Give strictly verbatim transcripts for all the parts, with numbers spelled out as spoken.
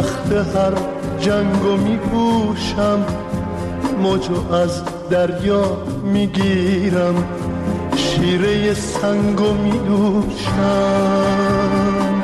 وقت هر جنگو میپوشم، موجو از دریا میگیرم، شیره سنگو میدوشم.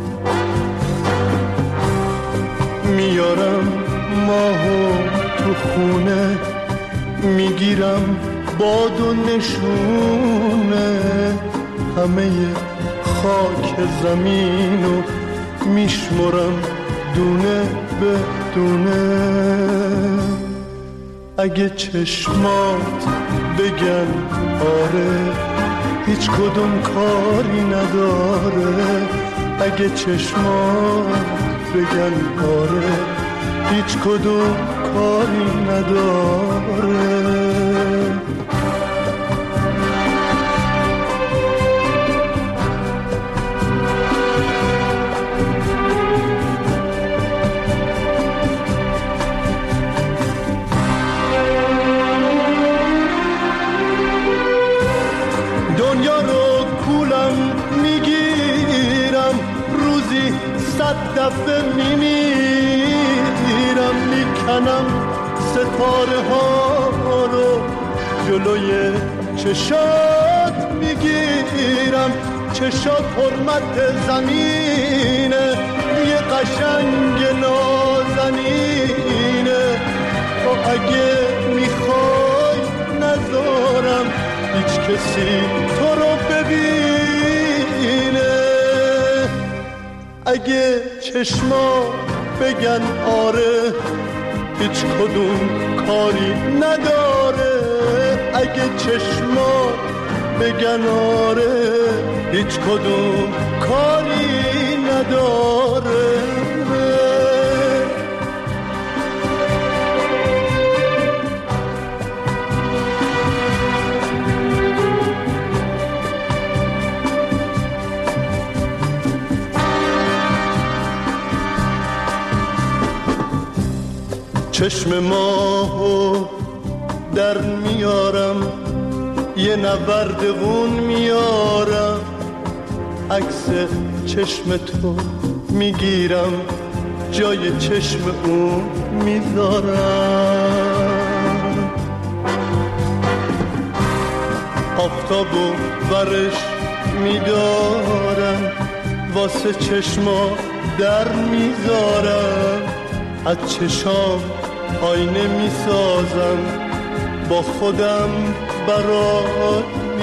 میارم ماهو تو خونه، میگیرم باد و نشونه، همه خاک زمینو میشمرم دونه به دونه. اگه چشمات بگن آره، هیچ کدوم کاری نداره. اگه چشمات بگن آره، هیچ کدوم کاری نداره. صد دفعه میمیرم، میکنم ستاره ها رو جلوی چشات میگیرم. چشات حرمت زمینه، یه قشنگ نازنینه. تو اگه میخوای نذارم هیچ کسی تو رو ببینه. اگه چشما بگن آره، هیچ کدوم کاری نداره. اگه چشما بگن آره، هیچ کدوم کاری نداره. چشم ماهو در میارم، یه نورد غون میارم، عکس چشم تو میگیرم، جای چشم اون میذارم. آفتابو ورش میدارم، واسه چشما در میذارم. از چشام آینه میسازم، با خودم برات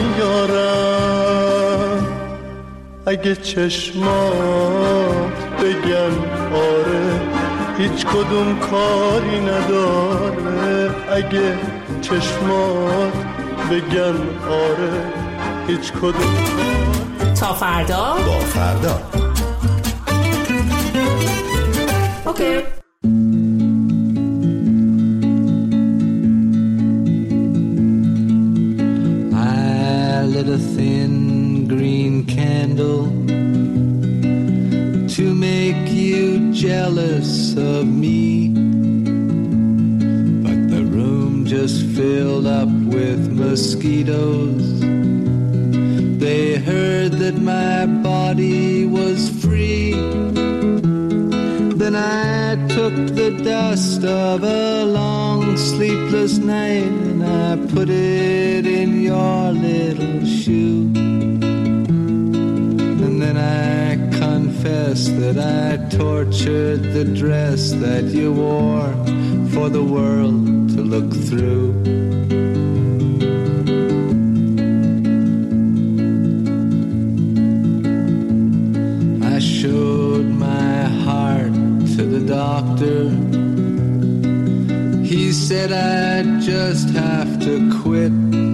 میارم. اگه چشمات بگن آره، هیچ کدوم کاری نداره. اگه چشمات بگن آره، هیچ کدوم. تا فردا با فردا. اوکی. Lit a thin green candle to make you jealous of me, but the room just filled up with mosquitoes. They heard that my body was free. Then I took the dust of a long sleepless night and I put it in your little shoe. And then I confess that I tortured the dress that you wore for the world to look through. I showed my heart to the doctor. He said I'd just have to quit.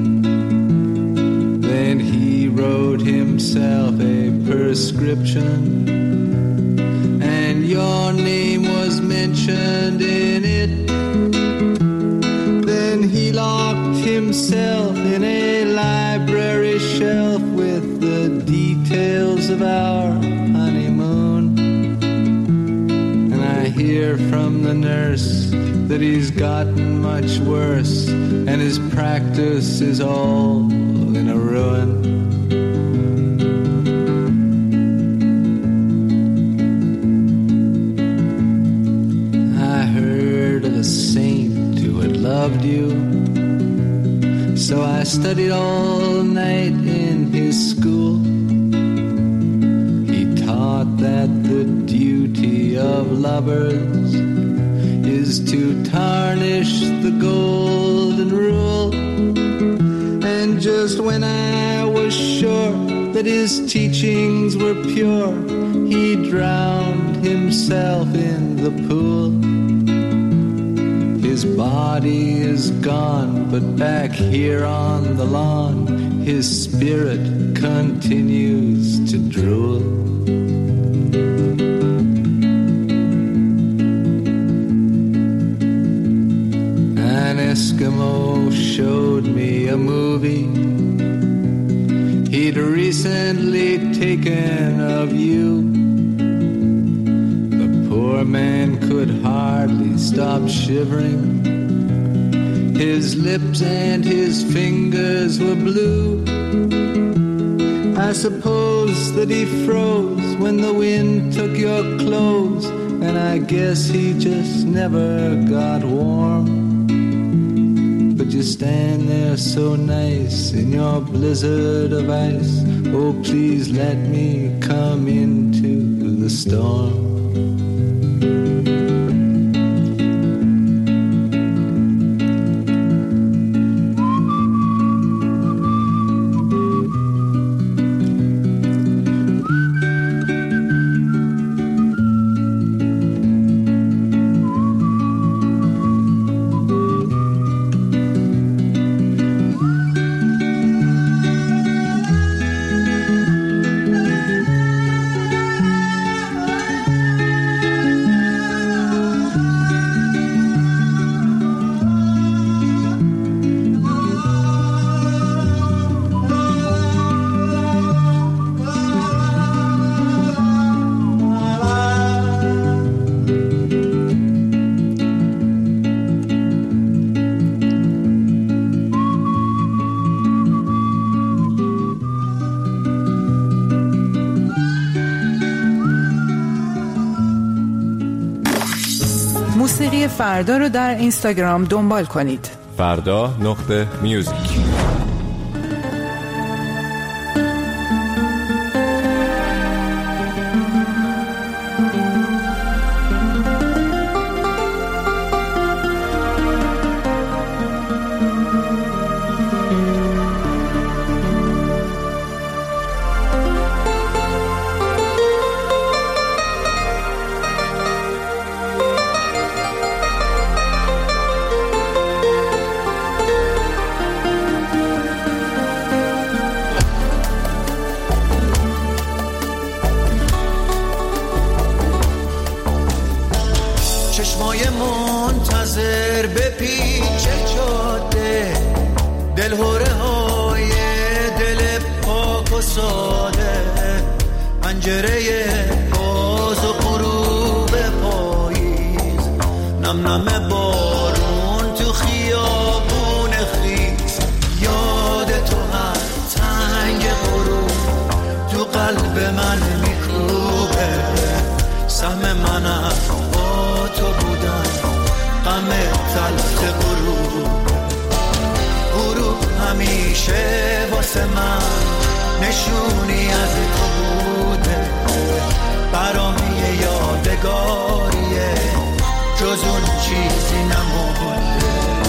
Then he wrote himself a prescription, and your name was mentioned in it. Then he locked himself in a library shelf with the details of our honeymoon. And I hear from the nurse that he's gotten much worse, and his practice is all in a ruin. loved you. So I studied all night in his school. He taught that the duty of lovers is to tarnish the golden rule. And just when I was sure that his teachings were pure, he drowned himself in the pool. His body is gone, but back here on the lawn, his spirit continues to drool. An Eskimo showed me a movie he'd recently taken of you. The poor man could hardly stop shivering. His lips and his fingers were blue. I suppose that he froze when the wind took your clothes, and I guess he just never got warm. But you stand there so nice in your blizzard of ice. Oh, please let me come into the storm. موسیقی فردا رو در اینستاگرام دنبال کنید. فردا نقطه میوزیک. چشمای منتظر به پیچ جاده، دلهوره های دل پاک و ساده، پنجره باز و غروب پاییز، نم نم بارون تو خیابون خیز، یاد تو هر تنگ غروب تو قلب من میکوبه، سهم منم تو بودن غم تلخ غروب، غروب همیشه واسه من نشونی از تو بوده، برام یه یادگاریه جز اون چیزی نمونده.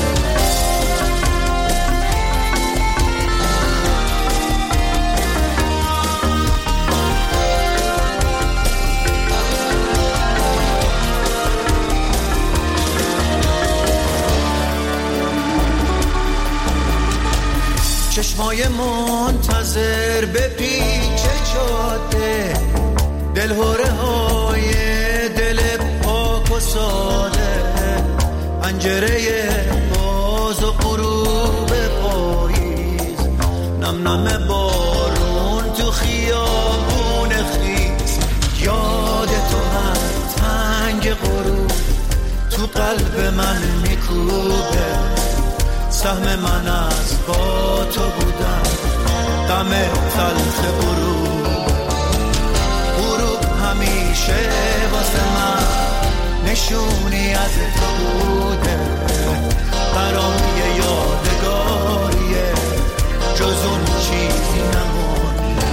چشمای منتظر به پیچ جاده، دلهوره های دل پاک و ساده، پنجره باز و غروب پاییز، نم نم بارون تو خیابون خیز، یاد تو هر تنگ غروب تو قلب من میکوبه، سهم من از با تو بودن غم تلخ غروب، غروب همیشه واسه من نشونی از تو بوده، برام یه یادگاریه، جز اون چیزی نمونده.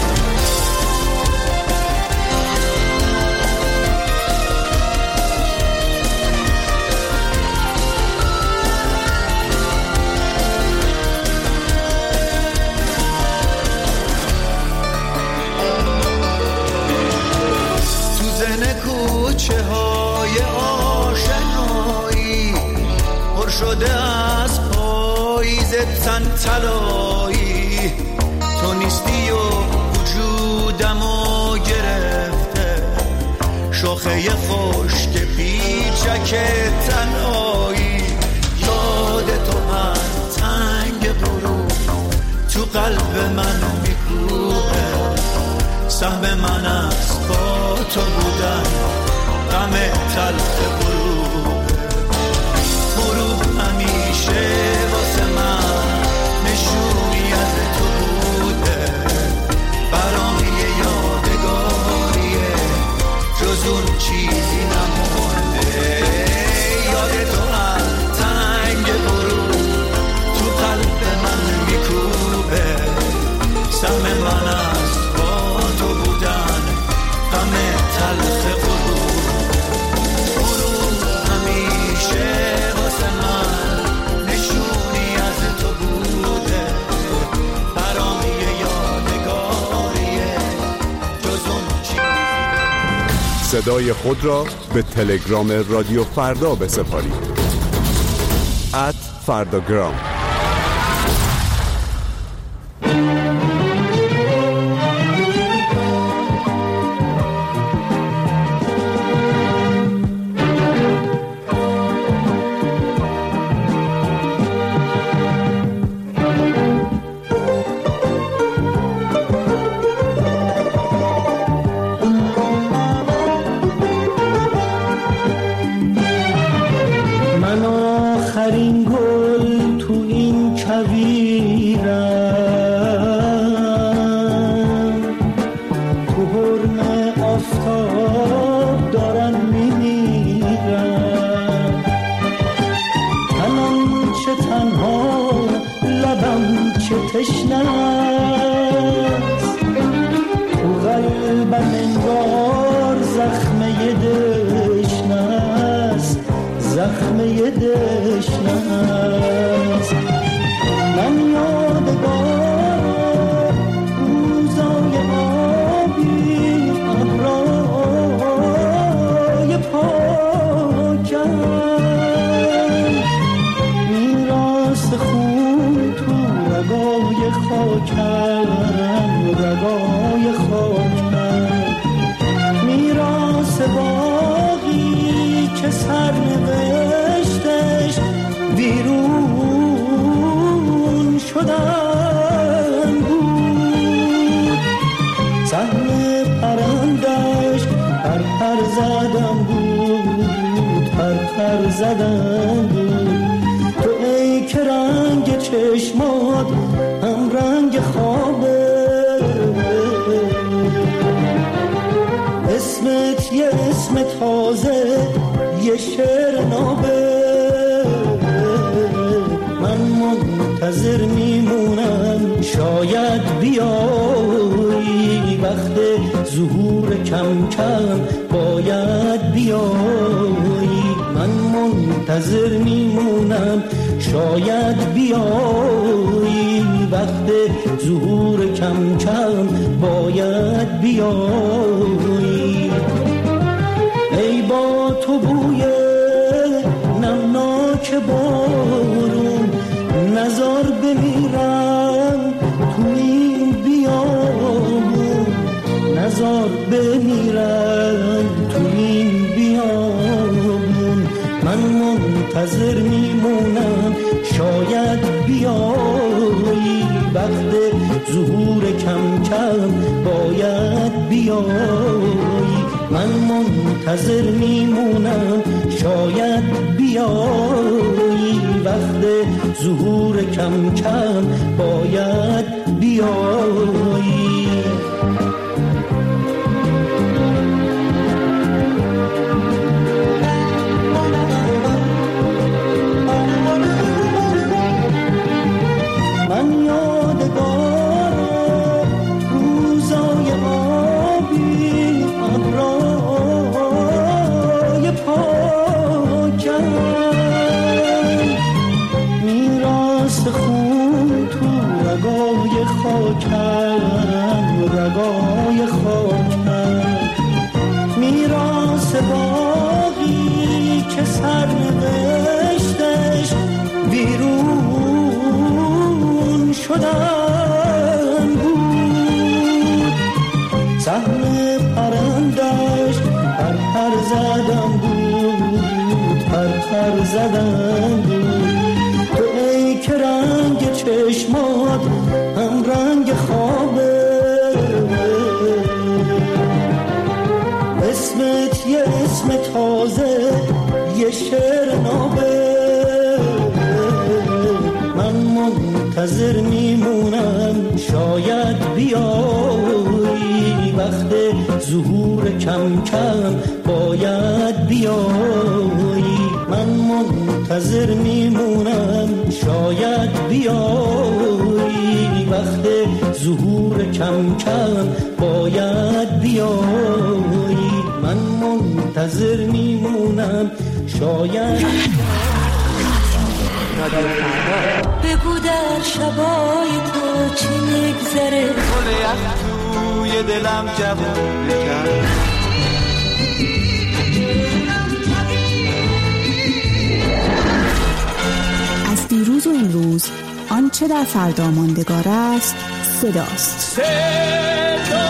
تو زن کوچه های آشنایی پر شده از پاییز تن طلایی، تو نیستی و وجودمو گرفته، شاخه خشک پیچک تنهایی. یاد تو هر تنگ غروب تو قلب من میکوبه، سهم من از با تو بودن غم تلخ غروب. غروب همیشه واسه من نشونی از تو بوده، برام یه یادگاریه، جز اون چیزی نمونده. یاد تو هر تنگ غروب تو قلب من میکوبه، سهم من از با تو بودن غم تلخ غروب. غروب همیشه واسه من نشونی از تو بوده، برام یه یادگاریه، جز اون چیزی. صدای خود را به تلگرام رادیو فردا بسپارید. ات فرداگرام. من آخرین گل تو این کویرم، تو حرم آفتاب دارم میمیرم. تنم چه تنها، لبم چه تشنه است، تو قلبم انگار زخمه دشنه است، زخمه دشنه است. من یادگار روزای آبی، ابرای پاکم، میراث خون تو رگای خاکم، رگای خاکم، میراث باقی که سرنوشتش بیرون شدن بود. سهم پرندش پر پر زدن بود، پر پر زدن بود. تو ای که رنگ چشمات هم رنگ خوابه، اسمت یه اسم تازه، یه شعر نابه. من منتظر میمونم شاید بیایی، وقت ظهور کم کم باید بیایی. من منتظر میمونم شاید بیایی، وقت ظهور کم کم باید بیایی. ای با تو بوی نمناک بارون، نزار بمیرم تو این بیابون، نزار بمیرم تو این بیابون. من منتظر میمونم شاید بیایی، وقت ظهور کم کم باید بیایی. من منتظر میمونم شاید بیایی، وقت ظهور کم کم باید بیایی. که سرنوشتش بیرون شدن بود، سهم پرندش پر پر زدن بود، پر پر زدن بود. تو ای که رنگ چشمات هم رنگ خوابه، اسمت یه اسم تازه، یه شعر نابه. من منتظر میمونم شاید بیایی، وقت ظهور کم کم باید بیایی. من منتظر میمونم شاید بیایی، وقت ظهور کم کم باید بیایی. من منتظر میمونم شاید. بگو در شبای تو چی میگذره، گل یخ توی دلم جوون کرد. از دیروز و امروز آنچه در فردا ماندگار است صداست. صدا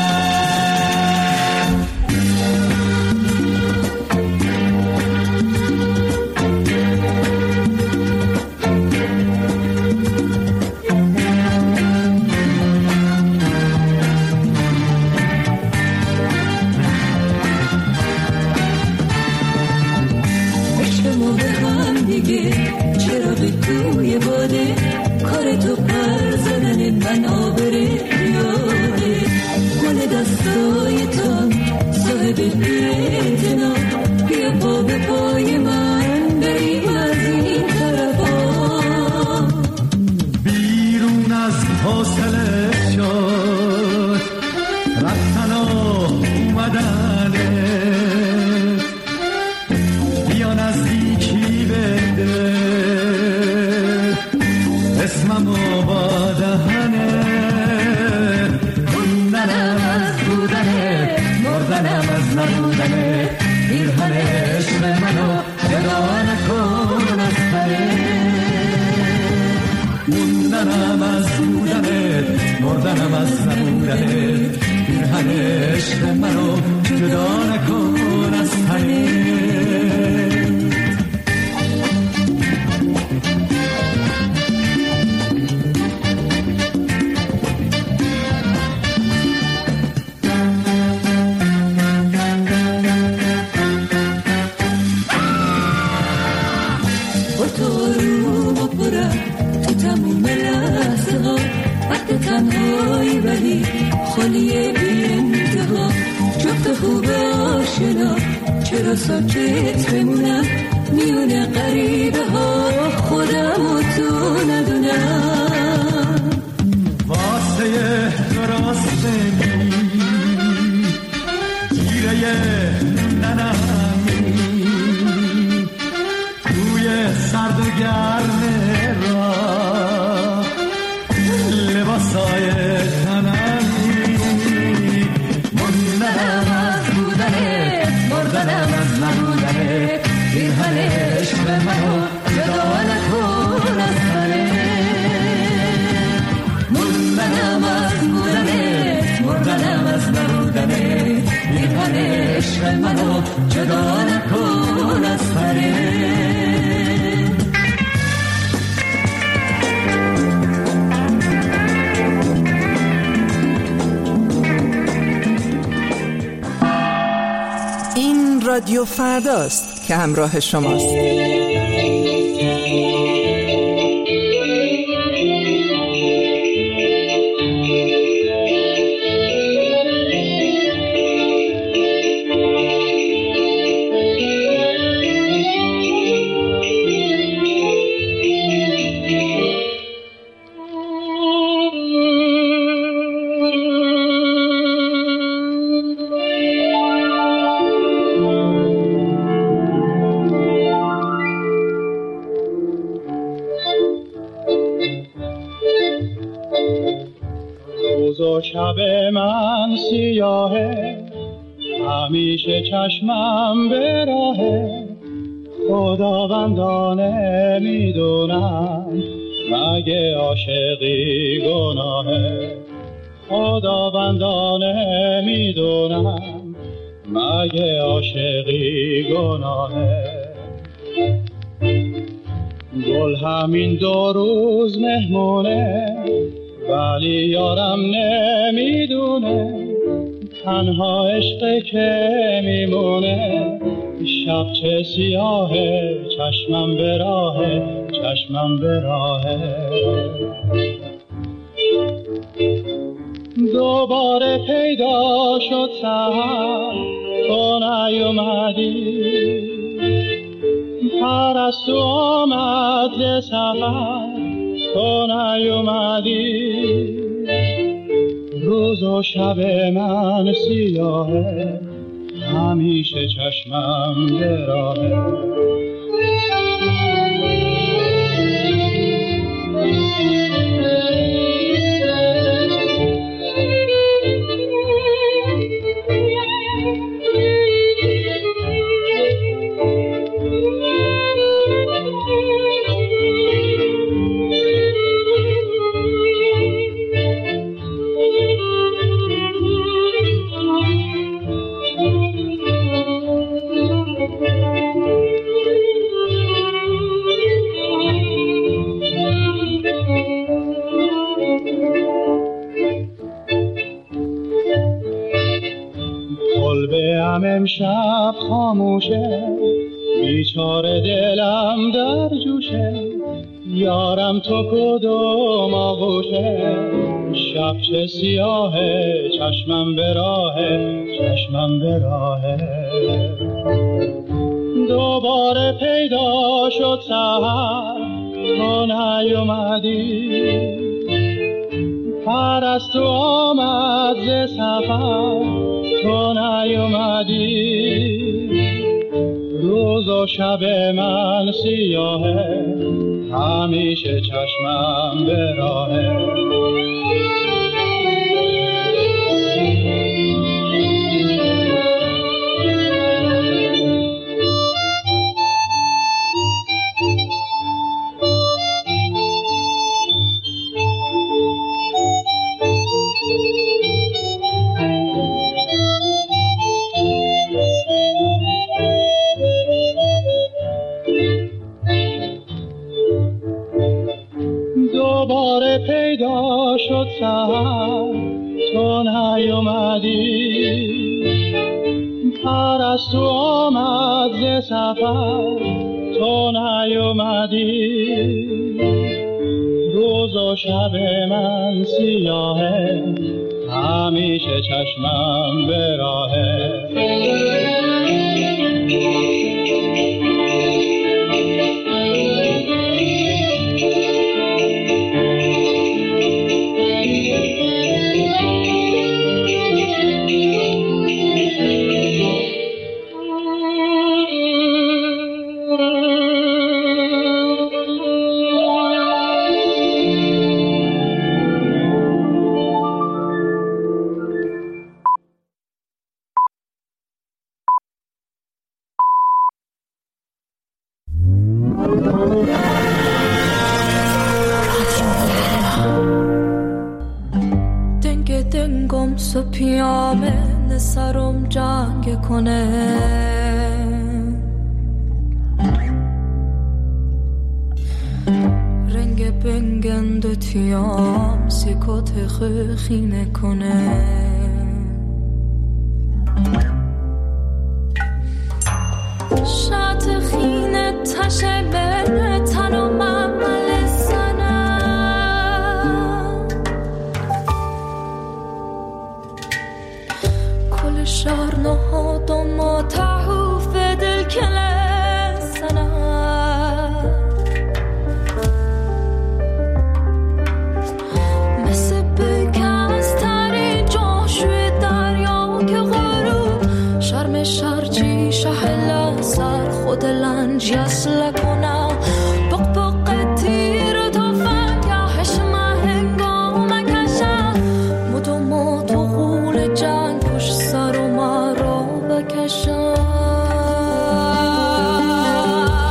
توی باده کار تو پر زدن منابره یاده، مال دستای تو صاحب بی‌اعتنا. بیا پا به پای من بریم از این طرفا، بیرون از حاصله شد رفتن و اومدنه. بیا نزدیکی بده اسممو با دهنه، موندنم از بودنه، مردنم از نبودنه. پیرهن عشق منو جدا نکن از تنه، موندنم از بودنه، مردنم از نبودنه. پیرهن عشق منو جدا نکن از تنه. خالیه بی انتها جفت خوب آشنا، چرا ساکت بمونم میونه غریبه ها، خودم و تو ندونم. واسه درست بگی گیره ننمی، توی سرد و گرم را لباسای تنمی. موندنم از بودنه، مردنم از نبودنه. پیرهن عشق منو جدا نکن از تنه، موندنم از بودنه، مردنم از نبودنه. پیرهن عشق منو جدا نکن از تنه. رادیو فرداست که همراه شماست. شب من سیاهه، همیشه چشمم به راهه. خداوندانه میدونم مگه عاشقی گناهه خداوندانه میدونم مگه عاشقی گناهه گل همین دو روز مهمونه ولی یارم نمیدونه تنها عشق که میمونه شب چه سیاهه چشمم به راهه چشمم به راهه دوباره پیدا شد سحر تو نیومدی پرستو آمد ز سفر تو نیومدی روز و شب من سیاهه همیشه چشمم به راهه کلبه‌ام امشب خاموشه بیچاره دلم در جوشه یارم تو کدوم آغوشه شب چه سیاهه چشمم به راهه چشمم به راهه دوباره پیدا شد سحر تو نیومدی پرستو آمد ز سفر تو نیومدی روز و شب من سیاهه همیشه چشمم به راهه دوباره پیدا شد سحر تو نیومدی پرستو آمد ز سفر تو نیومدی روز و شب من سیاهه همیشه چشمم به راهه دنگ دنگم سو پیامه نسرم جنگ کنه رنگ بنگند و تیام سیکوت خیخینه کنه شات خینه تشه بره تنو عمل سنه کل شهر نهاد و ما تحوف دل کله سنه مثل بکست تری جاشوی دریا که غروب شرم شرچی شهل سر خود لنج یسل کنه بق بق تیر تو فنگهش مهنگام کشه مدو ما تو غول جنگ پشت سر و مرا بکشه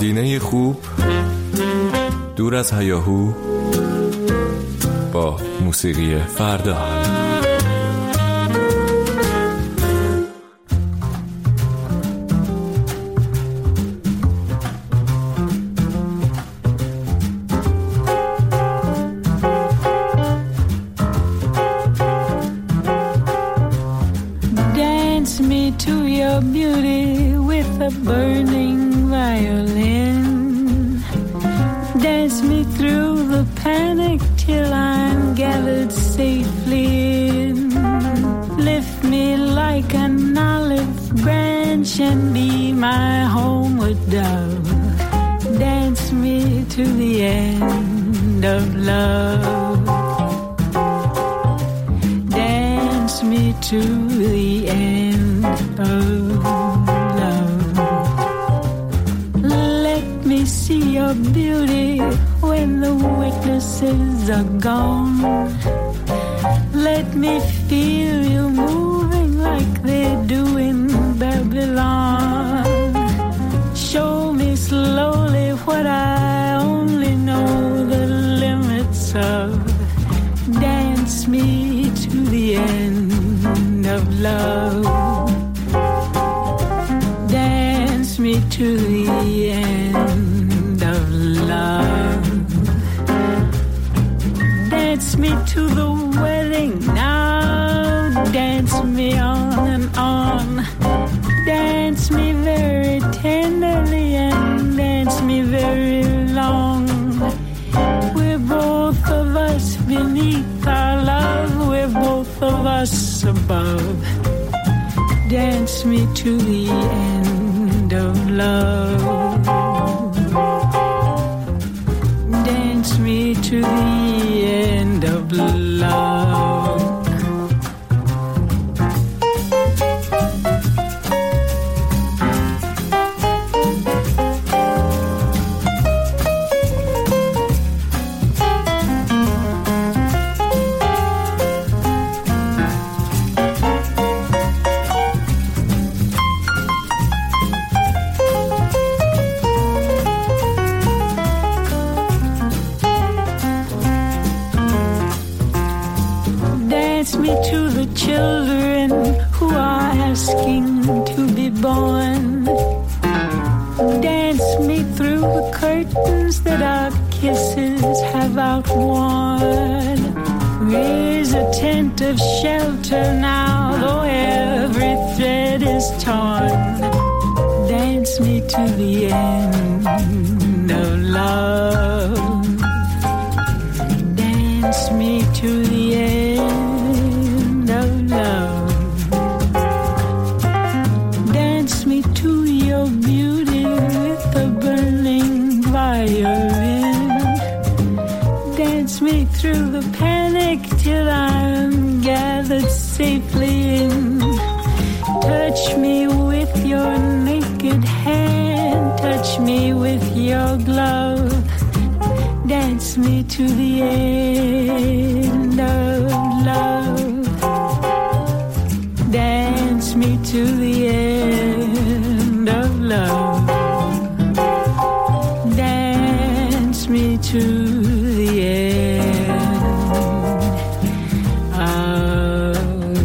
مدینه خوب دور از هیاهو با موسیقی فردا. Dance me to your beauty with a burning violin. Dance me through the panic till I'm gathered safely in. Lift me like an olive branch and be my homeward dove. Dance me to the end of love. Dance me to the end of love. Let me see your beauty when the witnesses are gone. Let me feel you moving like they do in Babylon. Show me slowly what I only know the limits of. Dance me to the end of love. Dance me to the end of love. Dance me to the wedding now. Dance me on and on. Dance me very tenderly and dance me very long. We're both of us beneath our love. We're both of us above. Dance me to the end of love. Dance me to the end of love. Dance me to the children who are asking to be born. Dance me through the curtains that our kisses have outworn. Raise a tent of shelter now, though every thread is torn. Dance me to the end of love. Dance me to the end of love. Dance me to your beauty with a burning violin. Dance me through the panic till I'm gathered safely in. Touch me with your naked hand. Touch me with your glove. Dance me to the end of love. Dance me to the end of love. Dance me to the end of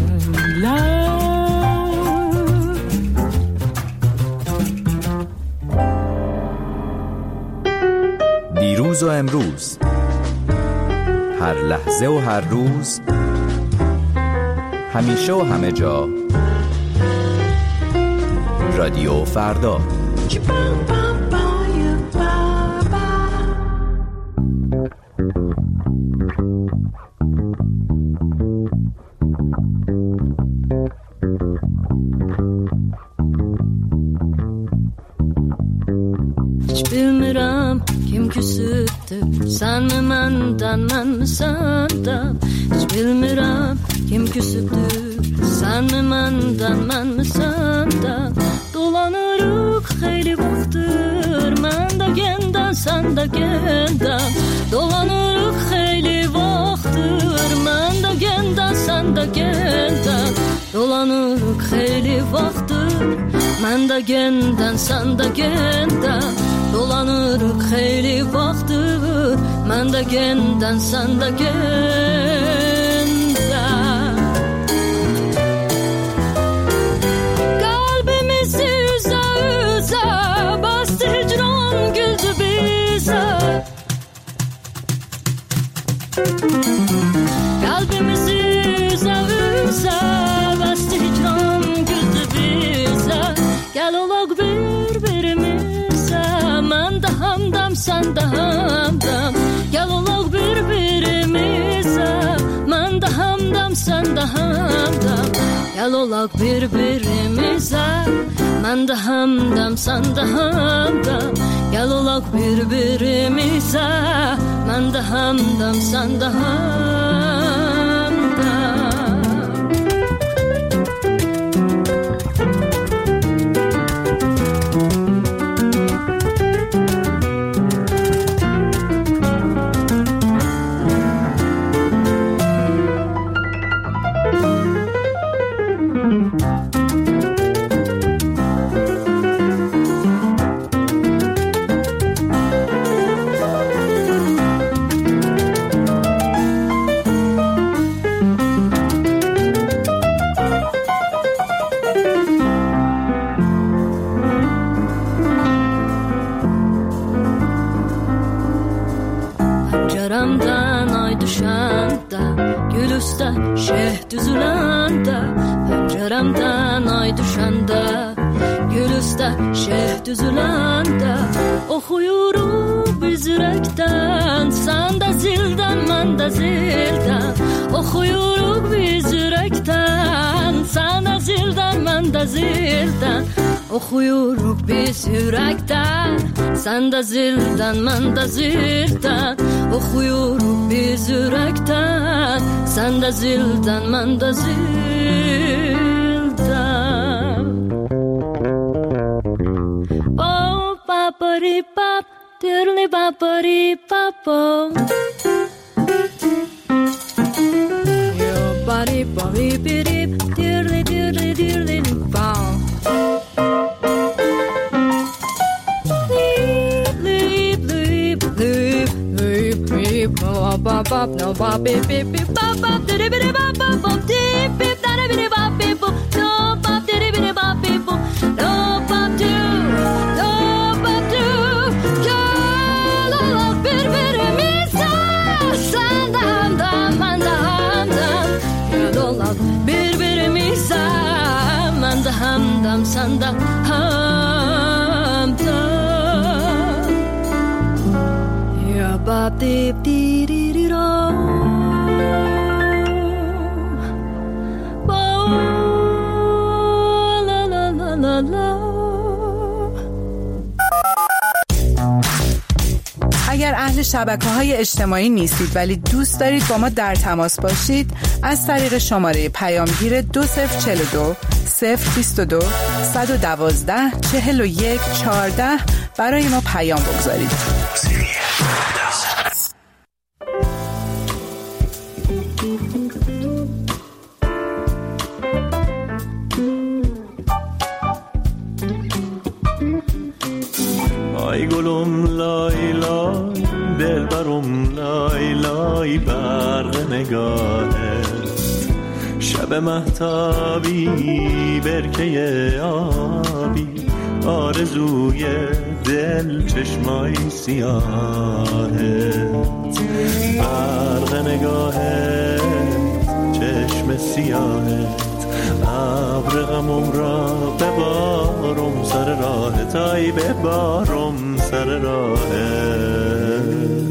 love. دیروز و امروز، هر لحظه و هر روز، همیشه و همه جا، رادیو فردا. Hiç bilmirəm kim küsübdür, sen mi menden, men mi senden? Hiç bilmirəm kim küsübdür, sen mi menden, men mi senden? Dolanırıq xeyli vaxtdır, mən də gəndən, sən də gəndən. Dolanırıq xeyli vaxtdır, mən də gəndən, sən də gəndən. Dolanırıq xeyli vaxtdır, mən də gəndən, sən də gəndən. Dolanırıq xeyli vaxtdır, mən də gendən, sən də gendən. Qəlbimizi üzə üzə bastı hicran, güldü bizə. Qəlbimizi üzə üzə bastı hicran, güldü bizə. Gəl olaq bir-birimizə, mən də hamdam, sən də hamdam. Gəl olaq bir-birimizə, mən də hamdam, sən də hamdam. Gəl olaq bir-birimizə, mən də hamdam, sən də hamdam. Gəl olaq bir-birimizə, mən də hamdam, sən də hamdam. Pəncərəmdən ay düşəndə, gül üstə şeh düzüləndə. Pəncərəmdən ay düşəndə, gül üstə şeh düzüləndə. Oxuyuruq biz ürəkdən, sən də zildən, mən də zildən. Oxuyuruq biz ürəkdən, sən də zildən, mən də zildən. Oxuyuruq biz ürəkdən, sən də zildən, mən də zildən. Oxuyuruq biz ürəkdən, sən də zildən, mən də zildən. Oh, ba-ba-di-bap, diddly-ba-ba-di-bap-o. Yo-ba-di-ba-di-bi-dip, diddly-diddly-diddly-bap. Bop bop no bop beep beep beep bop bop diddy biddy bop bop bop deep beep daddy biddy bop beep boop no bop diddy biddy bop beep boop no bop do no bop do ya la la bir bir misa sandam dam mandam dam ya la bir bir misa mandam dam sandam ham dam ya bop deep dee dee اگر اهل شبکه‌های اجتماعی نیستید ولی دوست دارید با ما در تماس باشید، از طریق شماره پیامگیر دو صفر چهل و دو صفر بیست و دو صد و دوازده چهل و یک چهارده برای ما پیام بگذارید. ای گلم لای لای دلبرم لای لای برق نگاهت شب مهتابی برکه آبی آرزوی دل چشمای سیاهت برق نگاهت چشم سیاهت ابر غمم را ببارم سر راهت ای ببارم سر راهت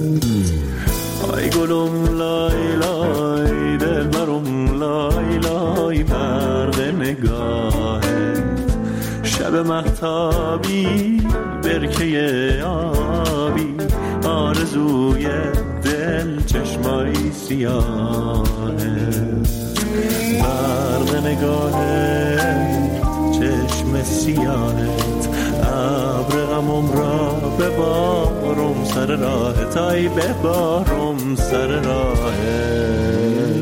ای گلم لای لای دلبرم لای لای برق نگاهت شب مهتابی برکه آبی آرزوی دل چشمای سیاهت برق نگاهت چشم سیاهت ابر غمم را ببارم سر راهت ای ببارم سر راهت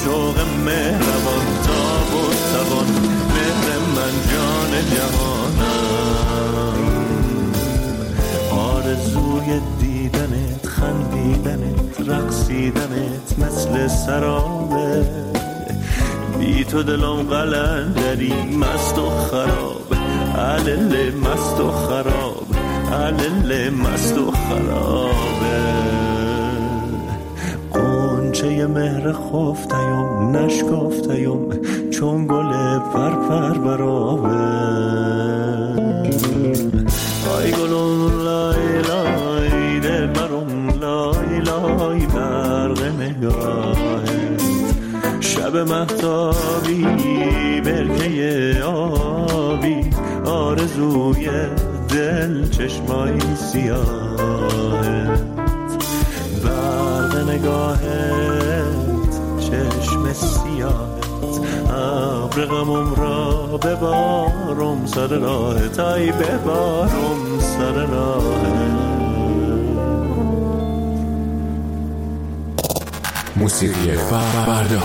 شوق مهربان تاب و توان مهر من جان جهانم آرزوی دیدنت خندیدنت رقصیدنت مثل سرابه بی تو دلم قلندری مست و خراب علل مست و خراب علل مست و خرابه قنچه مهر خفتیم نشکفتیم چون گل پرپر برابه آی گلون لای لای دل برم لای لای برق نگاهت شب مهتابی برکه آبی آرزوی دل چشمای سیاهت برق نگاهت چشم سیاهت ابر غمم را ببارم سر راهت ای ببارم سر راهت موسیقی فردا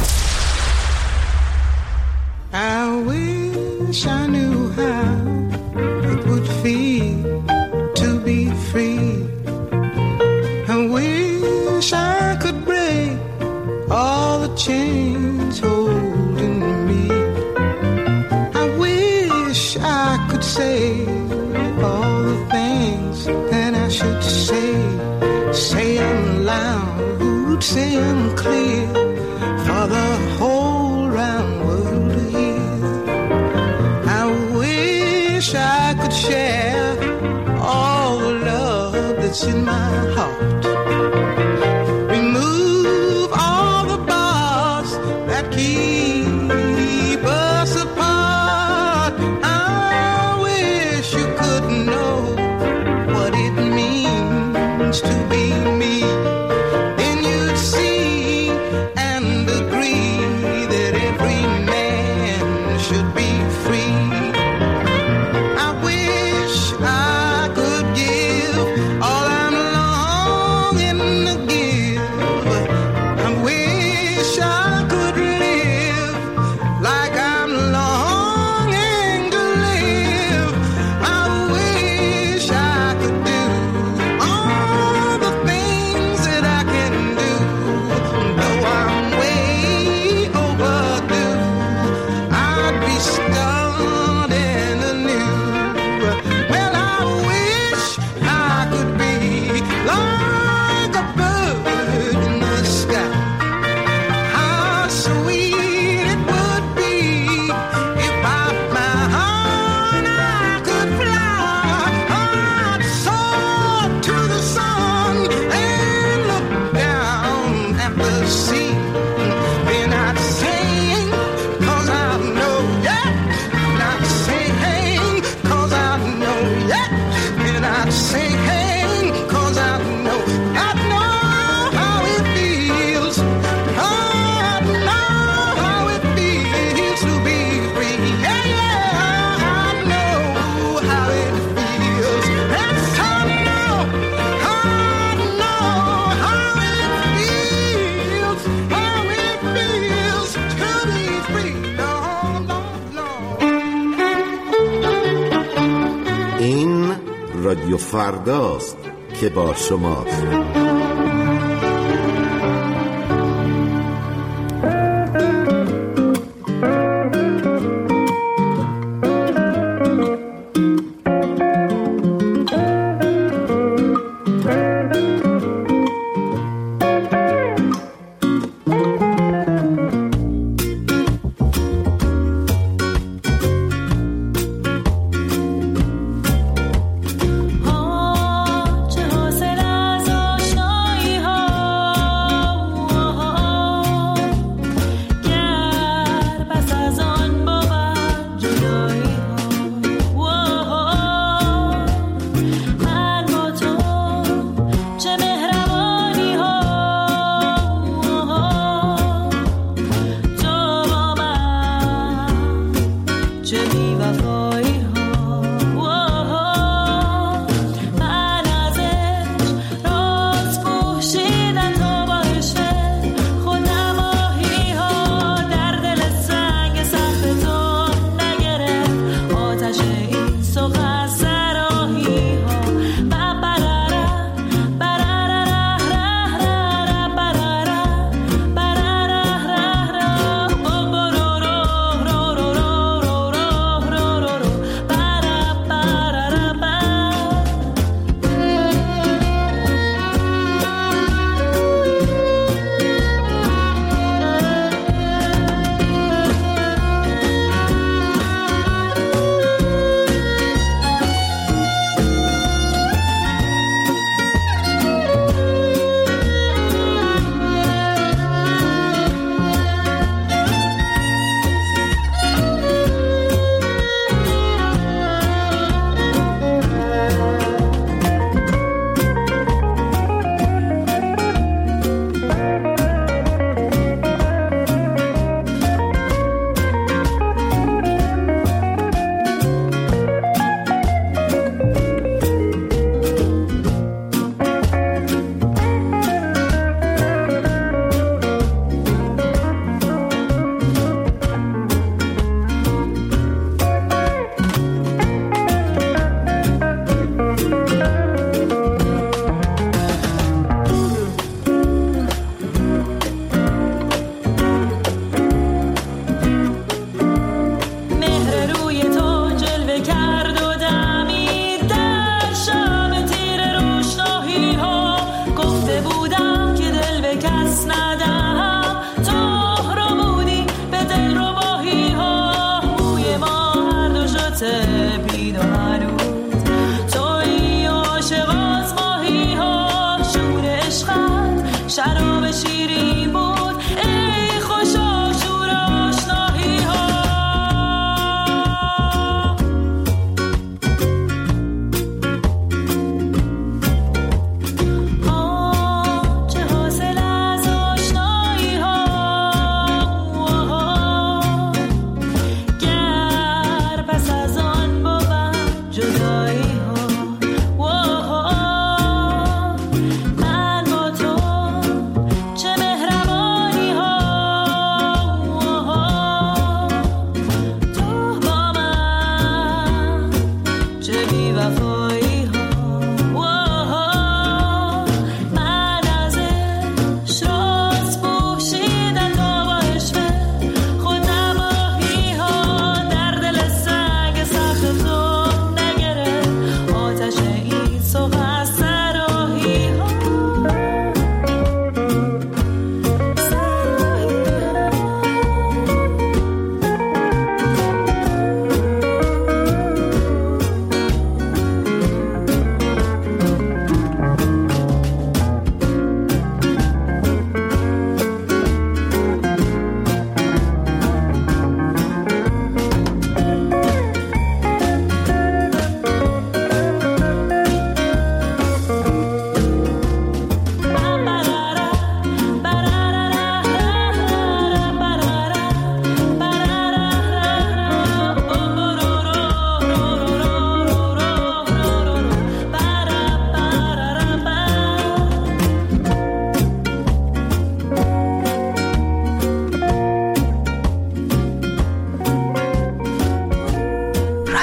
I wish I knew how it would feel to be free. I wish I could break all the chains holding me. I wish I could say all the things that I should say. Say them loud, say them clear for the whole round world to hear. I wish I could share all the love that's in my heart. Remove all the bars that keep us apart. I wish you could know what it means to be me. Then you'd see and agree that every man should be free. I wish I could give all I'm longing to give. I wish I could live like I'm longing to live. I wish I could do all the things that I can do, though I'm way overdue. I'd be starting anew. Well, I wish I could be like a bird in the sky. How sweet it would be if by my heart I could fly. I'd soar to the sun and look down at the sea. Then I'd sing, 'cause I know, yeah. And I'd sing, 'cause I know, yeah. And I'd sing, 'cause I know, I know how it feels. I know how it feels to be free. Yeah, yeah, I know how it feels. Yes, I know, I know how it feels, how it feels to be free. No, no, no. این رادیو فرداست که با شماست. چه حاصل از آشنا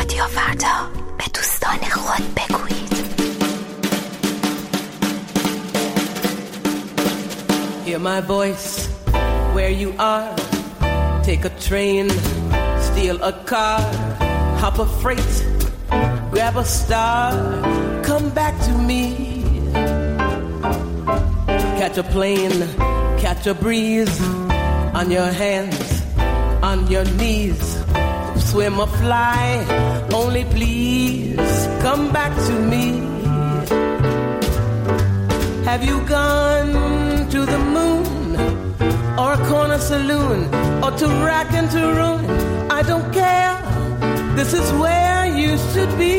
رادیو فردا، به دوستان خود بگویید. Hear my voice where you are. Take a train, steal a car, hop a freight, grab a star, come back to me. Catch a plane, catch a breeze, on your hands, on your knees. Swim or fly, only please come back to me. Have you gone to the moon, or a corner saloon, or to rack and to ruin? I don't care, this is where you should be.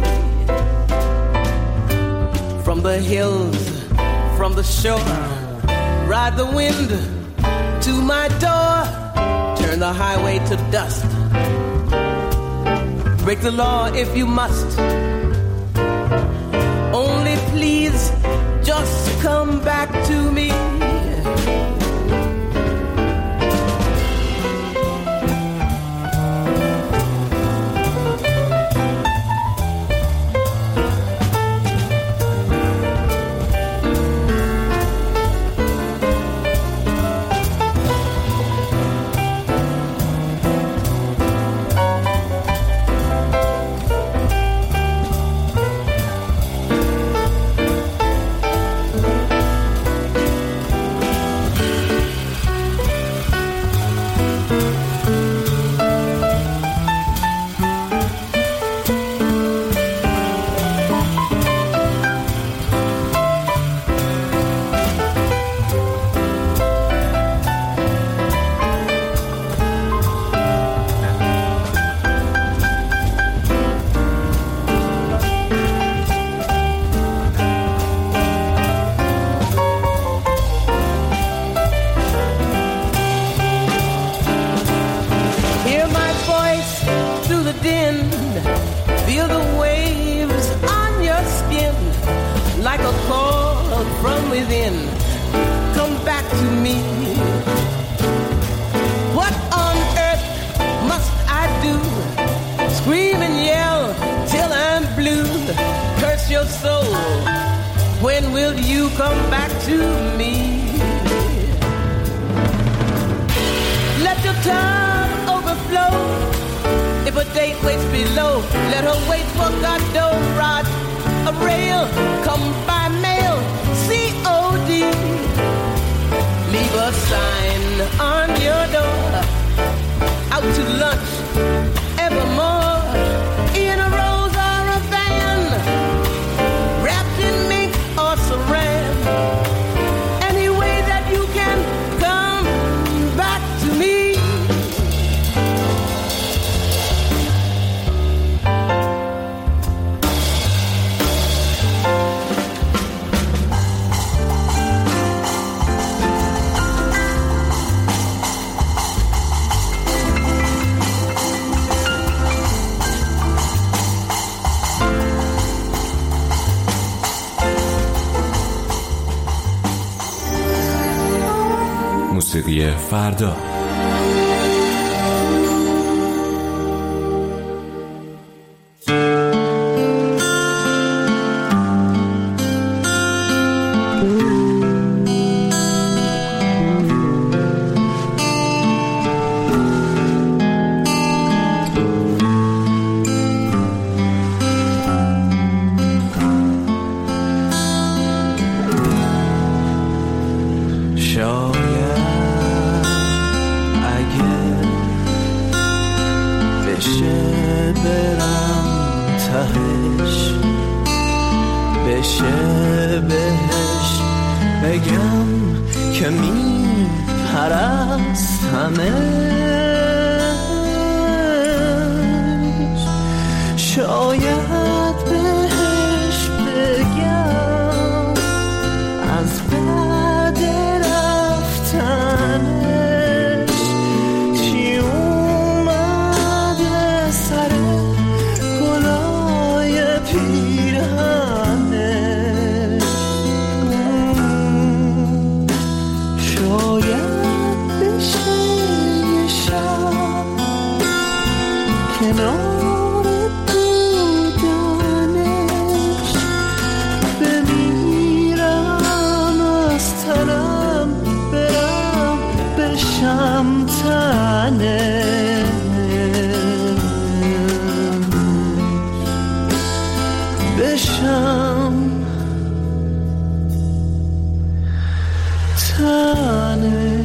From the hills, from the shore, ride the wind to my door. Turn the highway to dust. Break the law if you must. Only please just come back to me. موسیقی فردا. کنار بشم تنه بشم تنه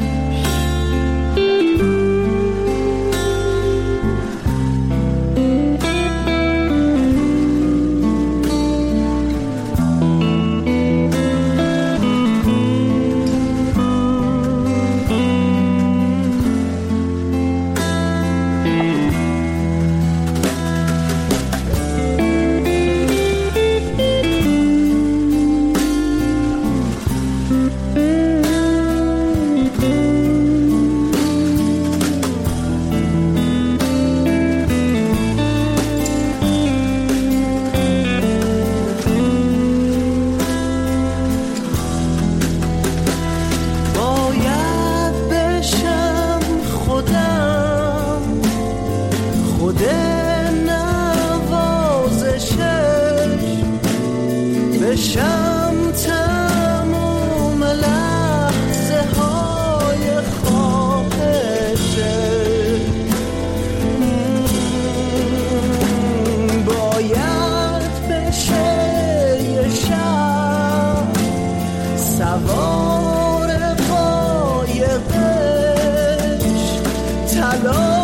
بشم تموم لحظه های خواهشه باید بشه یه شب سوار قایقش طلا